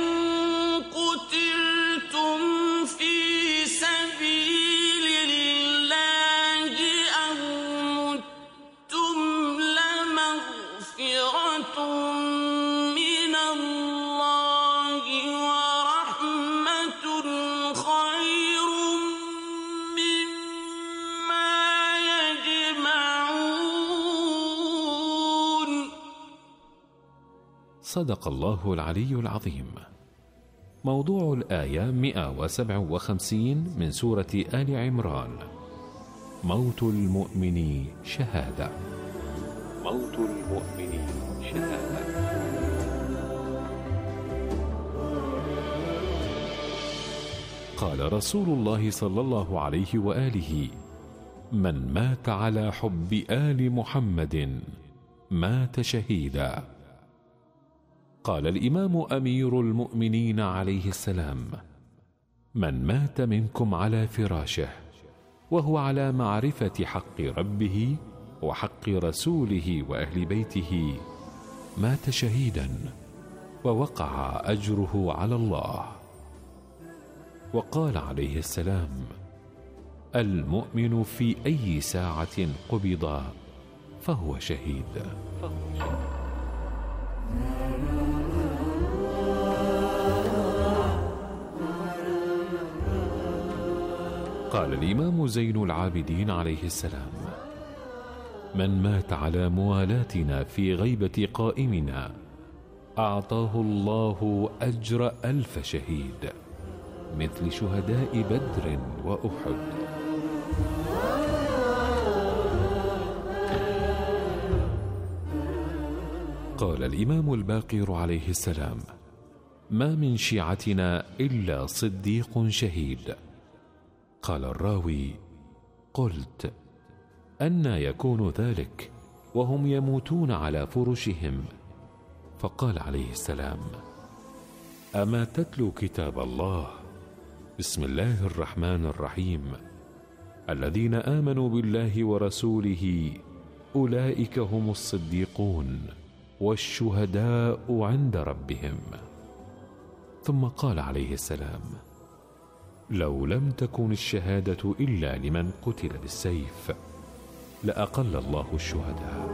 J: قتلتم في سبيل الله أو متم لمغفرة من الله ورحمة خير مما يجمعون.
O: صدق الله العلي العظيم. موضوع الآية 157 من سورة آل عمران: موت المؤمن شهادة. موت المؤمن شهادة. قال رسول الله صلى الله عليه وآله: من مات على حب آل محمد مات شهيدا. قال الإمام أمير المؤمنين عليه السلام: من مات منكم على فراشه وهو على معرفة حق ربه وحق رسوله وأهل بيته مات شهيدا ووقع أجره على الله. وقال عليه السلام: المؤمن في أي ساعة قبض فهو شهيد. قال الإمام زين العابدين عليه السلام: من مات على موالاتنا في غيبة قائمنا أعطاه الله أجر 1000 شهيد مثل شهداء بدر وأحد. قال الإمام الباقر عليه السلام: ما من شيعتنا إلا صديق شهيد. قال الراوي: قلت: أنى يكون ذلك وهم يموتون على فرشهم؟ فقال عليه السلام: أما تتلو كتاب الله؟ بسم الله الرحمن الرحيم: الذين آمنوا بالله ورسوله أولئك هم الصديقون والشهداء عند ربهم. ثم قال عليه السلام: لو لم تكن الشهادة إلا لمن قتل بالسيف لأقل الله الشهداء.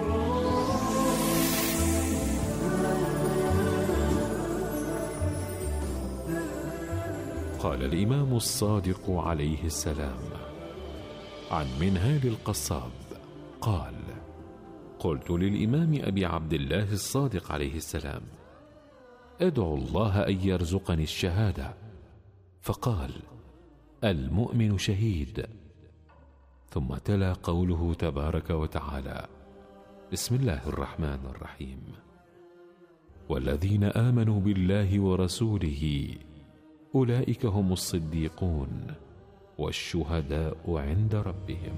O: قال الإمام الصادق عليه السلام عن منهال القصاب قال: قلت للإمام أبي عبد الله الصادق عليه السلام: ادعو الله أن يرزقني الشهادة. فقال: المؤمن شهيد. ثم تلا قوله تبارك وتعالى: بسم الله الرحمن الرحيم: والذين آمنوا بالله ورسوله أولئك هم الصديقون والشهداء عند ربهم.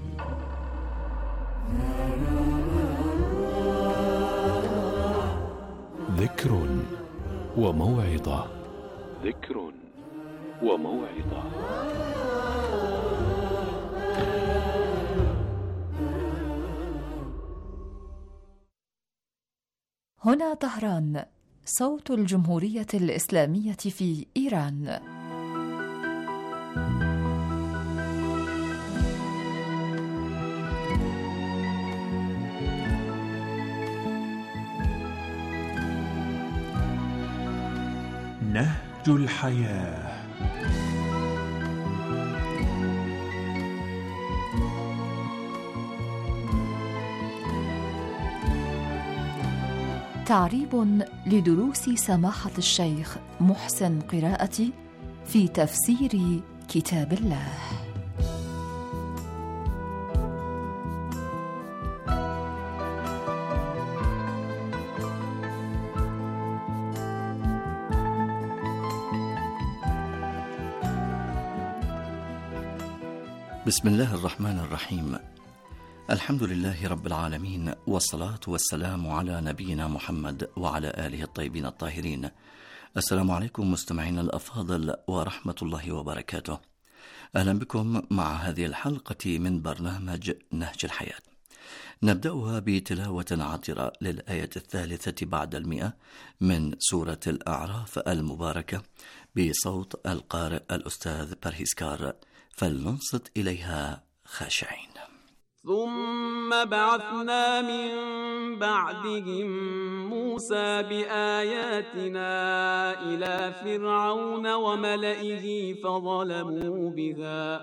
O: ذكر وموعظة. ذكر وموعظة.
G: هنا طهران، صوت الجمهورية الإسلامية في إيران.
L: نهج الحياة.
G: تعريب لدروس سماحة الشيخ محسن قراءتي في تفسير كتاب الله.
Q: بسم الله الرحمن الرحيم. الحمد لله رب العالمين، والصلاة والسلام على نبينا محمد وعلى آله الطيبين الطاهرين. السلام عليكم مستمعينا الأفاضل ورحمة الله وبركاته. أهلا بكم مع هذه الحلقة من برنامج نهج الحياة. نبدأها بتلاوة عطرة للآية 3 بعد 100 من سورة الأعراف المباركة بصوت القارئ الأستاذ برهيسكار، فلننصت إليها خاشعين.
J: ثم بعثنا من بعدهم موسى بآياتنا إلى فرعون وملئه فظلموا بها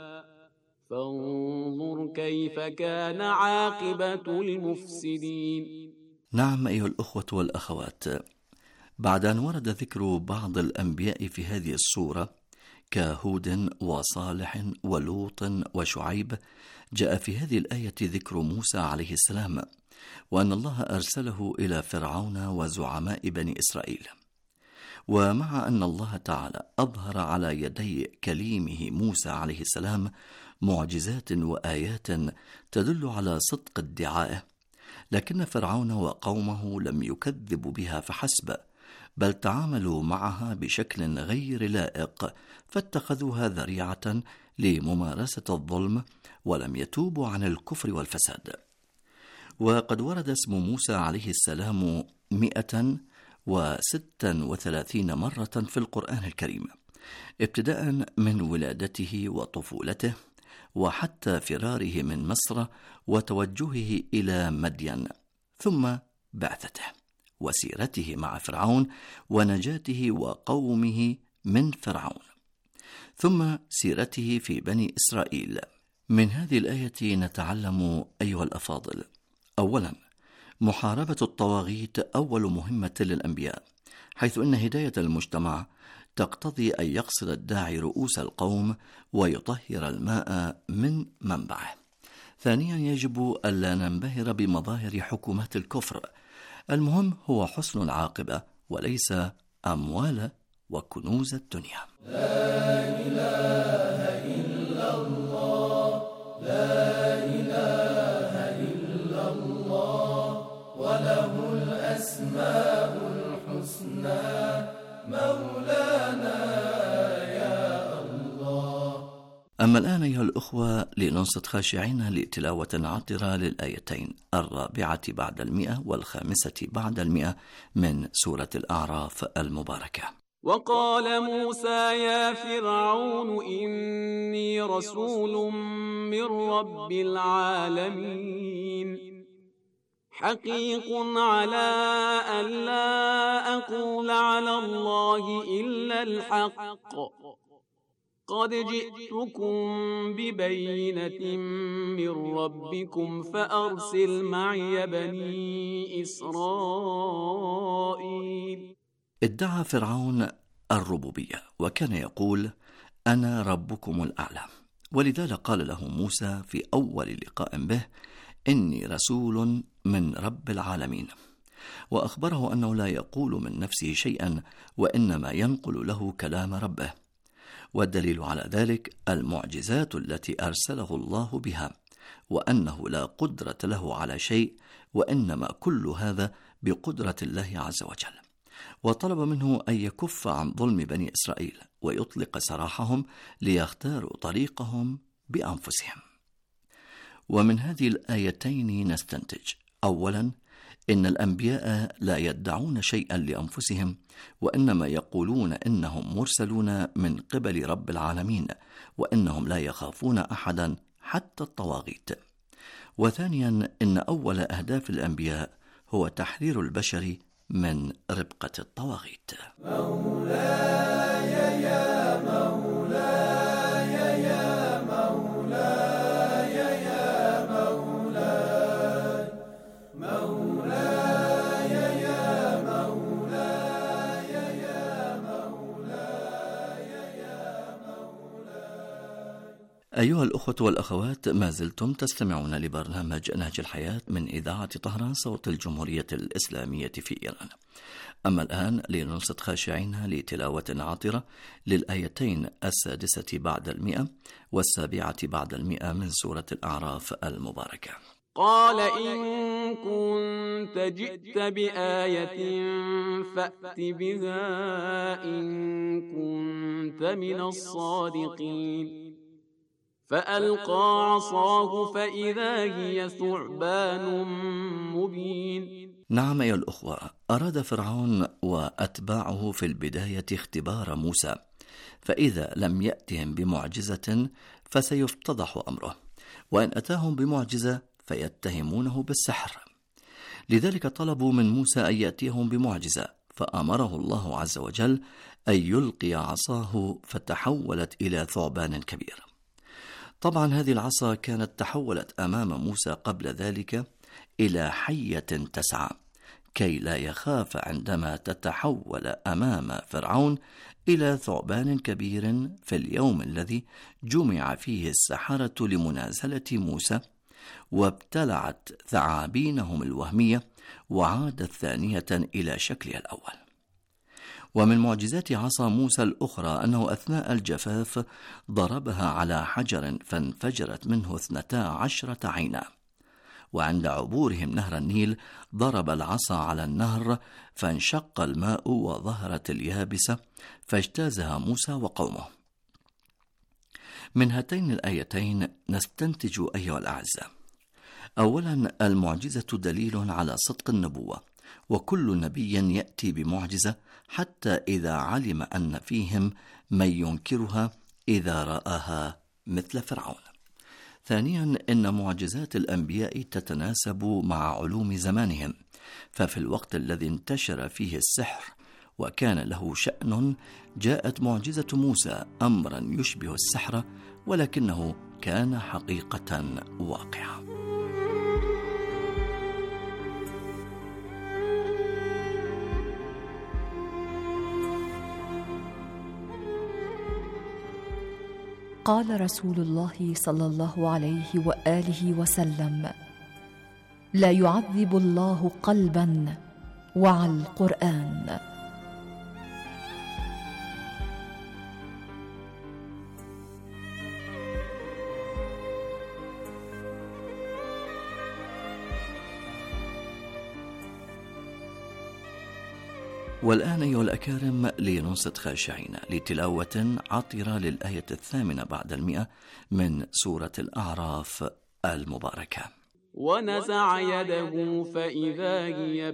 J: فانظر كيف كان عاقبة المفسدين.
Q: نعم أيها الأخوة والأخوات، بعد أن ورد ذكر بعض الأنبياء في هذه السورة كهود وصالح ولوط وشعيب، جاء في هذه الآية ذكر موسى عليه السلام، وأن الله أرسله إلى فرعون وزعماء بني إسرائيل. ومع أن الله تعالى أظهر على يدي كليمه موسى عليه السلام معجزات وآيات تدل على صدق ادعائه، لكن فرعون وقومه لم يكذبوا بها فحسب، بل تعاملوا معها بشكل غير لائق، فاتخذوها ذريعة لممارسة الظلم ولم يتوبوا عن الكفر والفساد. وقد ورد اسم موسى عليه السلام 136 مرة في القرآن الكريم، ابتداء من ولادته وطفولته وحتى فراره من مصر وتوجهه إلى مدين، ثم بعثته وسيرته مع فرعون ونجاته وقومه من فرعون، ثم سيرته في بني إسرائيل. من هذه الآية نتعلم أيها الأفاضل: أولا، محاربة الطواغيت أول مهمة للأنبياء، حيث أن هداية المجتمع تقتضي أن يقصد الداعي رؤوس القوم ويطهر الماء من منبعه. ثانيا، يجب ألا ننبهر بمظاهر حكومات الكفر، المهم هو حسن العاقبة وليس أموال وكنوز الدنيا.
J: لا إله إلا الله، لا إله إلا الله، وله الأسماء الحسنى، مولانا يا الله.
Q: أما الآن أيها الأخوة لننصت خاشعين لتلاوة عطرة للآيتين 4 بعد 100 و5 بعد 100 من سورة الأعراف المباركة.
J: وقال موسى يا فرعون إني رسول من رب العالمين، حقيق على أن لا أقول على الله إلا الحق، قد جئتكم ببينة من ربكم فأرسل معي بني إسرائيل.
Q: ادعى فرعون الربوبية وكان يقول أنا ربكم الأعلى، ولذلك قال له موسى في أول لقاء به إني رسول من رب العالمين، وأخبره أنه لا يقول من نفسه شيئا وإنما ينقل له كلام ربه. والدليل على ذلك المعجزات التي أرسله الله بها، وأنه لا قدرة له على شيء وإنما كل هذا بقدرة الله عز وجل. وطلب منه أن يكف عن ظلم بني إسرائيل ويطلق سراحهم ليختاروا طريقهم بأنفسهم. ومن هذه الآيتين نستنتج: أولا، إن الأنبياء لا يدعون شيئا لأنفسهم، وإنما يقولون إنهم مرسلون من قبل رب العالمين، وإنهم لا يخافون أحدا حتى الطواغيت. وثانيا، إن أول أهداف الأنبياء هو تحرير البشر من ربقة الطواغيت.
J: مولاي يا مولاي يا مولاي يا مولاي، مولاي يا
Q: أيها الأخوة والأخوات، ما زلتم تستمعون لبرنامج نهج الحياة من إذاعة طهران صوت الجمهورية الإسلامية في إيران. أما الآن لننصت خاشعين لتلاوة عاطرة للآيتين 6 بعد 100 و7 بعد 100 من سورة الأعراف المباركة.
R: قال إن كنت جئت بآية فأت بها إن كنت من الصادقين. فألقى عصاه فإذا هي ثعبان مبين.
Q: نعم أيها الأخوة، أراد فرعون وأتباعه في البداية اختبار موسى، فإذا لم يأتهم بمعجزة فسيفتضح أمره، وإن أتاهم بمعجزة فيتهمونه بالسحر. لذلك طلبوا من موسى أن يأتيهم بمعجزة، فأمره الله عز وجل أن يلقي عصاه فتحولت إلى ثعبان كبير. طبعا هذه العصا كانت تحولت أمام موسى قبل ذلك إلى حية تسعى، كي لا يخاف عندما تتحول أمام فرعون إلى ثعبان كبير في اليوم الذي جمع فيه السحرة لمنازلة موسى، وابتلعت ثعابينهم الوهمية وعادت ثانية إلى شكلها الأول. ومن معجزات عصا موسى الأخرى أنه أثناء الجفاف ضربها على حجر فانفجرت منه 12 عينا، وعند عبورهم نهر النيل ضرب العصا على النهر فانشق الماء وظهرت اليابسة فاجتازها موسى وقومه. من هاتين الآيتين نستنتج أيها الأعزاء: أولا، المعجزة دليل على صدق النبوة، وكل نبي يأتي بمعجزة حتى إذا علم أن فيهم من ينكرها إذا رآها مثل فرعون. ثانيا، إن معجزات الأنبياء تتناسب مع علوم زمانهم، ففي الوقت الذي انتشر فيه السحر وكان له شأن جاءت معجزة موسى أمرا يشبه السحر، ولكنه كان حقيقة واقعة.
G: قال رسول الله صلى الله عليه وآله وسلم: لا يعذب الله قلبا وعى القرآن.
Q: والآن أيها الأكارم لننصت خاشعين لتلاوة عطرة للآية 8 بعد 100 من سورة الأعراف المباركة.
R: ونزع يده فإذا هي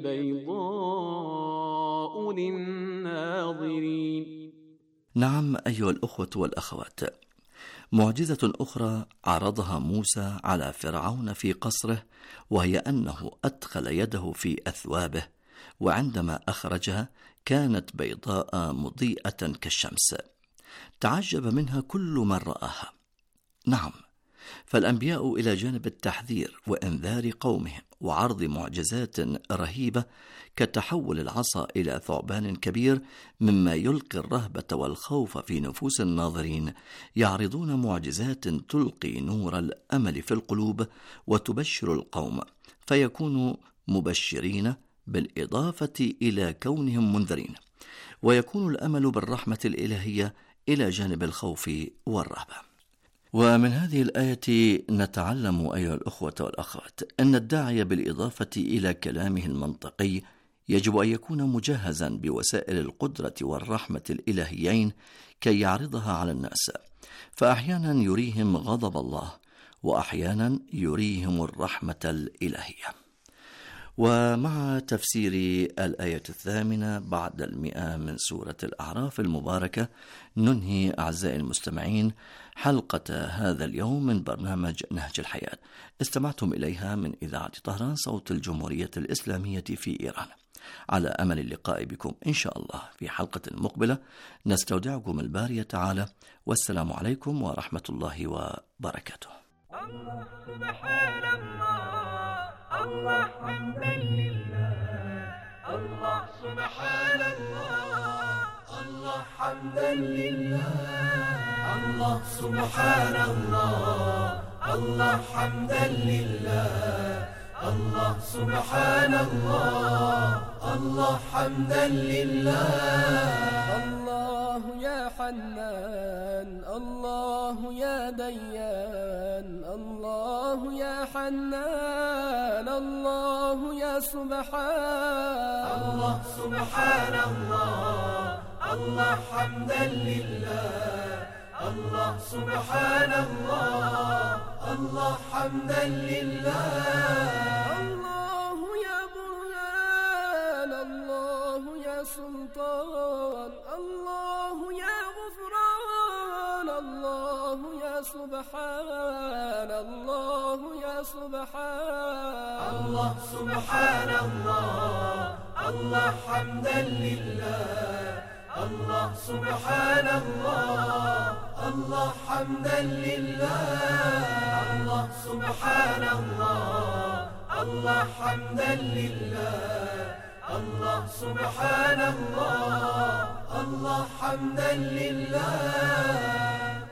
R: بيضاء للناظرين.
Q: نعم أيها الأخوة والأخوات، معجزة أخرى عرضها موسى على فرعون في قصره، وهي أنه أدخل يده في أثوابه، وعندما أخرجها كانت بيضاء مضيئة كالشمس، تعجب منها كل من رآها. نعم، فالأنبياء إلى جانب التحذير وإنذار قومهم وعرض معجزات رهيبة كتحول العصا إلى ثعبان كبير مما يلقي الرهبة والخوف في نفوس الناظرين، يعرضون معجزات تلقي نور الأمل في القلوب وتبشر القوم، فيكونوا مبشرين بالإضافة إلى كونهم منذرين، ويكون الأمل بالرحمة الإلهية إلى جانب الخوف والرهبة. ومن هذه الآية نتعلم أيها الأخوة والأخوات أن الداعي بالإضافة إلى كلامه المنطقي يجب أن يكون مجهزا بوسائل القدرة والرحمة الإلهيين كي يعرضها على الناس، فأحيانا يريهم غضب الله وأحيانا يريهم الرحمة الإلهية. ومع تفسير الآية 8 بعد 100 من سورة الأعراف المباركة ننهي أعزائي المستمعين حلقة هذا اليوم من برنامج نهج الحياة، استمعتم إليها من إذاعة طهران صوت الجمهورية الإسلامية في إيران. على أمل اللقاء بكم إن شاء الله في حلقة مقبلة، نستودعكم الباري تعالى، والسلام عليكم ورحمة الله وبركاته.
J: الله سبحان الله، الله حمدا لله، الله سبحان الله، الله حمدا لله، الله سبحان الله، الله حمدا لله، الله سبحان الله، الله حمدا لله.
S: الله يا حنان، الله يا ديان، الله يا حنان، الله يا سبحان.
J: الله سبحان الله، الله حمدا لله، الله سبحان الله، الله حمدا لله.
S: الله يا برهان، الله يا سلطان، الله يا غفران، الله يا سبحان، الله يا سبحان.
J: الله سبحان الله، الله حمدا لله، الله سبحان الله، الله حمدا لله. الله سبحان الله، الله حمدا لله، الله سبحان الله، الله حمدا لله.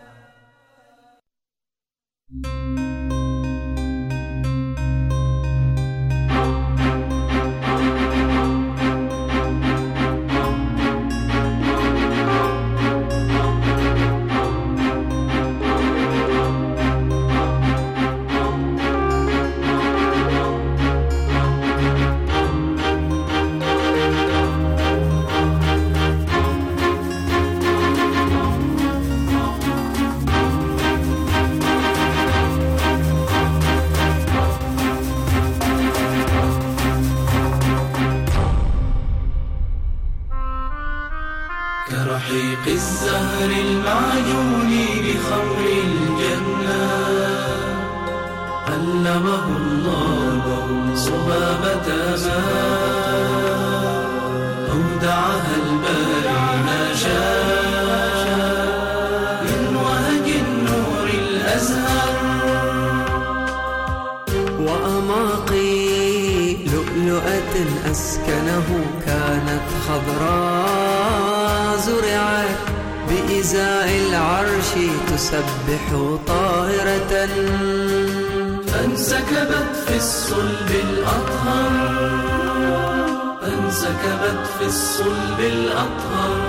P: كرحيق الزهر المعجون بخمر الجنة، علمه الله صبابة ماء، أودعها الباري ما شاء من وهج النور الأزهر.
T: وأماقي لؤلؤة أسكنه كانت خضراء، زرعت بإزاء العرش تسبح طاهرة،
P: فانسكبت في الصلب الأطهر، فانسكبت في الصلب الأطهر.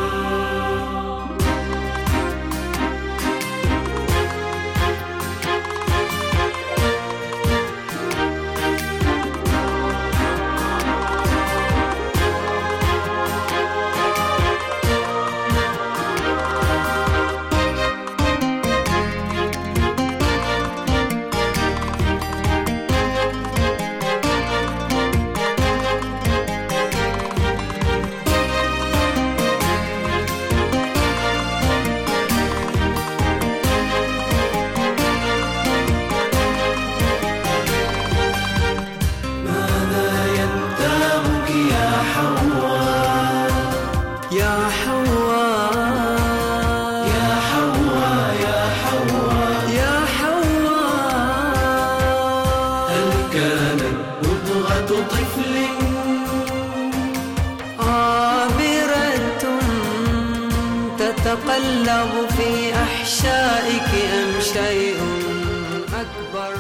T: تتقلب في أحشائك أم شيء أكبر؟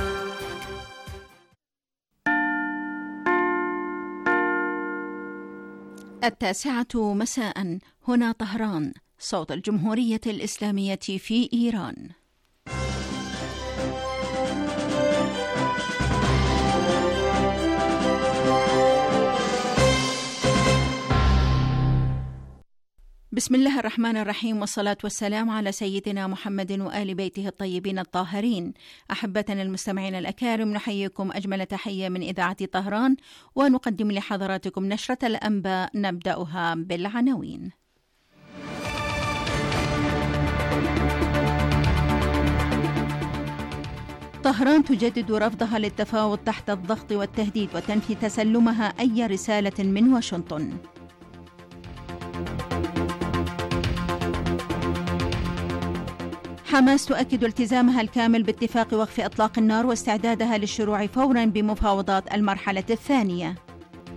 A: التاسعة مساء، هنا طهران، صوت الجمهورية الإسلامية في إيران. بسم الله الرحمن الرحيم، والصلاة والسلام على سيدنا محمد وآل بيته الطيبين الطاهرين. أحبتنا المستمعين الأكارم، نحييكم أجمل تحية من إذاعة طهران، ونقدم لحضراتكم نشرة الأنباء نبدأها بالعناوين. طهران تجدد رفضها للتفاوض تحت الضغط والتهديد، وتنفي تسلمها أي رسالة من واشنطن. حماس تؤكد التزامها الكامل باتفاق وقف إطلاق النار واستعدادها للشروع فورا بمفاوضات المرحلة الثانية.